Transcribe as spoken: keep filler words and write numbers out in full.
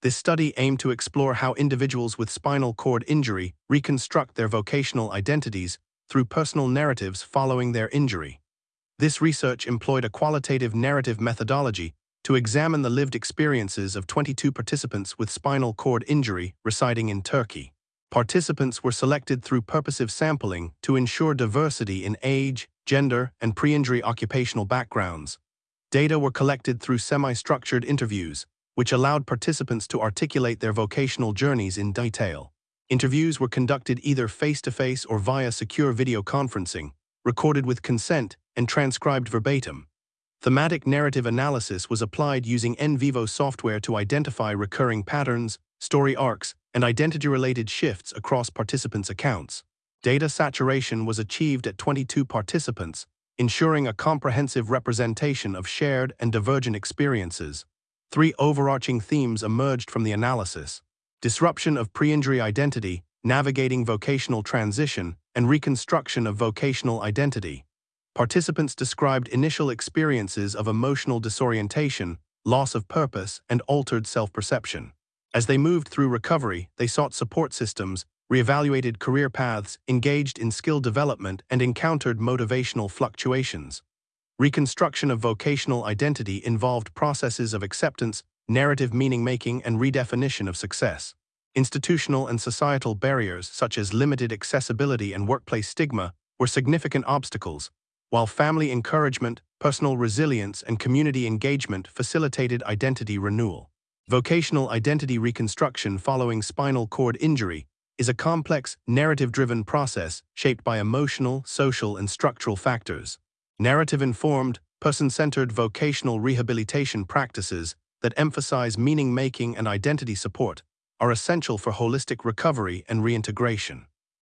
This study aimed to explore how individuals with spinal cord injury reconstruct their vocational identities through personal narratives following their injury. This research employed a qualitative narrative methodology to examine the lived experiences of twenty-two participants with spinal cord injury residing in Turkey. Participants were selected through purposive sampling to ensure diversity in age, gender, and pre-injury occupational backgrounds. Data were collected through semi-structured interviews, which allowed participants to articulate their vocational journeys in detail. Interviews were conducted either face-to-face or via secure video conferencing, recorded with consent, and transcribed verbatim. Thematic narrative analysis was applied using N Vivo software to identify recurring patterns, story arcs, and identity-related shifts across participants' accounts. Data saturation was achieved at twenty-two participants, ensuring a comprehensive representation of shared and divergent experiences. Three overarching themes emerged from the analysis: disruption of pre-injury identity, navigating vocational transition, and reconstruction of vocational identity. Participants described initial experiences of emotional disorientation, loss of purpose, and altered self-perception. As they moved through recovery, they sought support systems, reevaluated career paths, engaged in skill development, and encountered motivational fluctuations. Reconstruction of vocational identity involved processes of acceptance, narrative meaning-making, and redefinition of success. Institutional and societal barriers, such as limited accessibility and workplace stigma, were significant obstacles, while family encouragement, personal resilience, and community engagement facilitated identity renewal. Vocational identity reconstruction following spinal cord injury is a complex, narrative-driven process shaped by emotional, social, and structural factors. Narrative-informed, person-centered vocational rehabilitation practices that emphasize meaning-making and identity support are essential for holistic recovery and reintegration.